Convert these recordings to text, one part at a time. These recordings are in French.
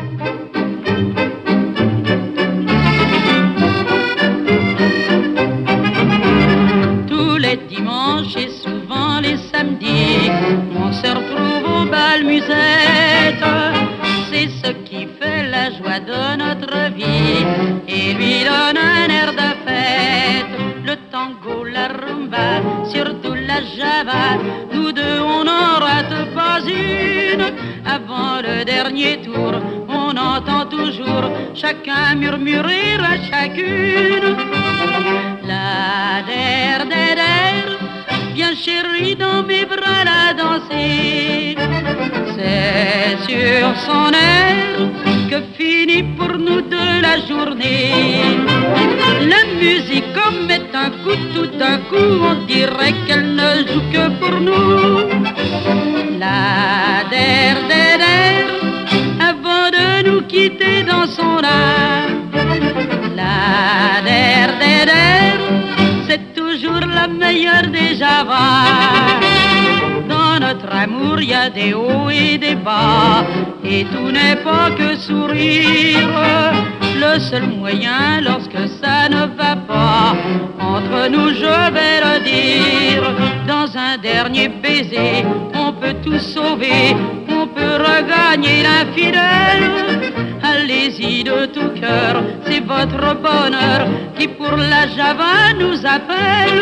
Tous les dimanches et souvent les samedis, on se retrouve au bal musette. C'est ce qui fait la joie de notre vie et lui donne un air de fête. Le tango, la rumba, surtout la java, nous deux on n'en rate pas une. Avant le dernier tour, on entend toujours chacun murmurer à chacune. La der der der, viens chérie dans mes bras la danser. C'est sur son air que finit pour nous deux la journée. La musique comme est un coup, tout d'un coup on dirait qu'elle ne joue que pour nous. La der der der, avant de nous quitter dans son art. La der der der, c'est toujours la meilleure des javas. Dans notre amour il y a des hauts et des bas, et tout n'est pas que sourire. Le seul moyen lorsque ça ne va pas entre nous, je vais le dire, dans un dernier baiser on peut tout sauver, on peut regagner l'infidèle. Allez-y de tout cœur, c'est votre bonheur qui pour la java nous appelle.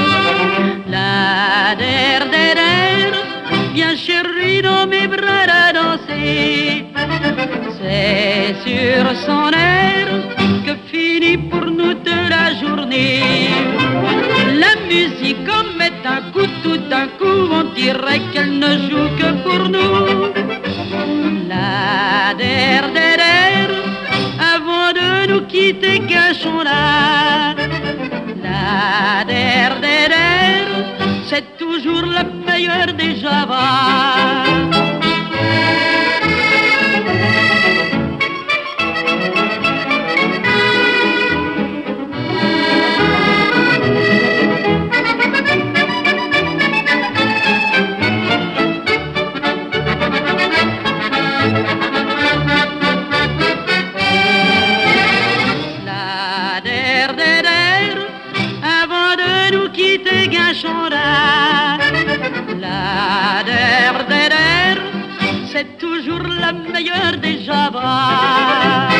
La der der der, viens chérie dans mes bras à danser. C'est sur son air que finit pour nous deux la journée. La musique comme est un coup, tout d'un coup on dirait qu'elle ne joue que pour nous. La der der der, avant de nous quitter cachons-la. La der der der, c'est toujours la meilleure des javas. La der der der, c'est toujours la meilleure des javas.